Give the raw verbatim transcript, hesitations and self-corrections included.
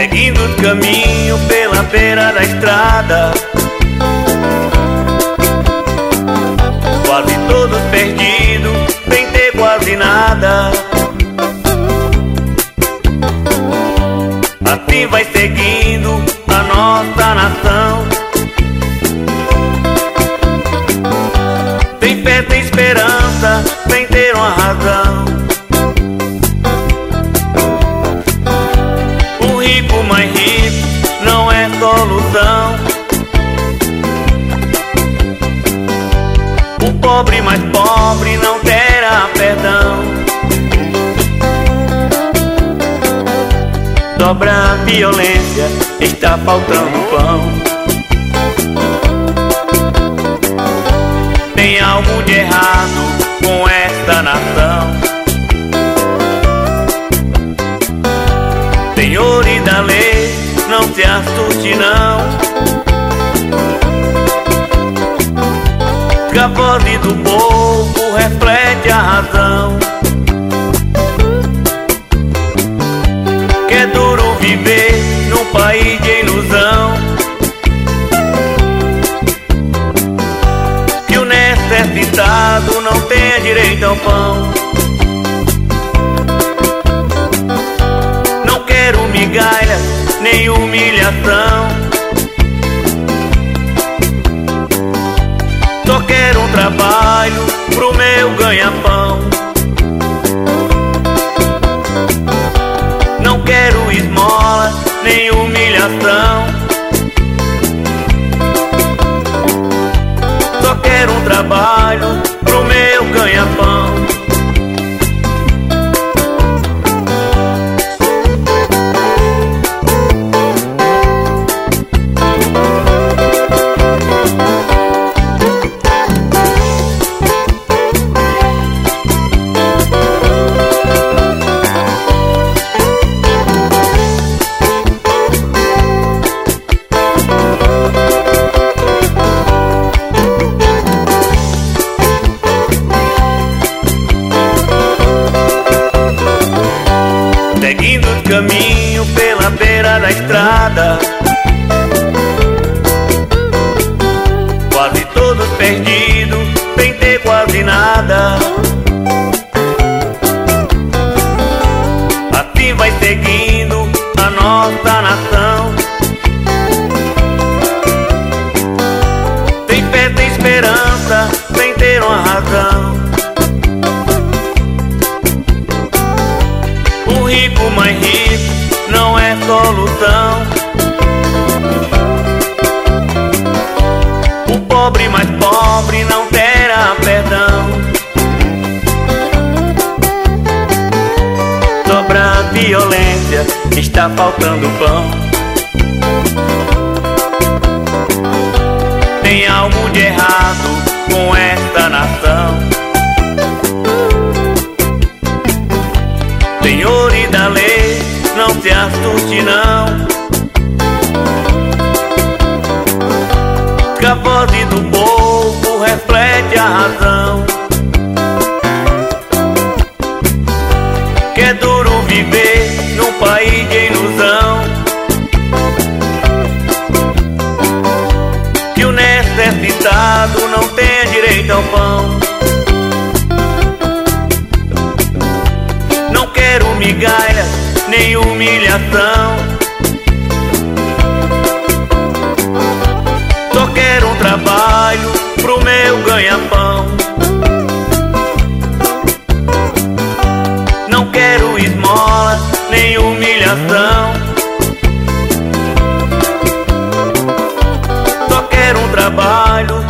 seguindo o caminho pela beira da estrada, quase todos perdidos, sem ter quase nada. Assim vai seguindo a nossa nação, sem fé, sem esperança, sem ter uma razão. O rico mais rico não é solução, o pobre mais pobre não terá perdão. Sobre a violência está faltando pão. Tem algo de errado com esta nação. Senhores da lei, não se assuste não, que a voz do povo reflete a razão. Que é duro viver num país de ilusão, que o necessitado não tem direito ao pão. Não quero migalha nem humilhação, só quero um trabalho pro meu ganha-pão. Não quero esmola nem humilhação, só quero um trabalho pro meu ganha-pão. Seguindo o caminho pela beira da estrada, quase todos perdidos, sem ter quase nada. Assim vai seguindo a nossa nação, sem fé, sem esperança, sem ter uma razão. O rico mais rico não é solução, o pobre mais pobre não terá perdão. Sobre a violência está faltando pão. Tem algo de errado com esta nação. Senhores da lei, não se assuste não, que a voz do povo reflete a razão. Que é duro viver num país de ilusão, que o necessitado não tem direito ao pão. Não quero migalha nem humilhação, só quero um trabalho pro meu ganha-pão. Não quero esmola nem humilhação, só quero um trabalho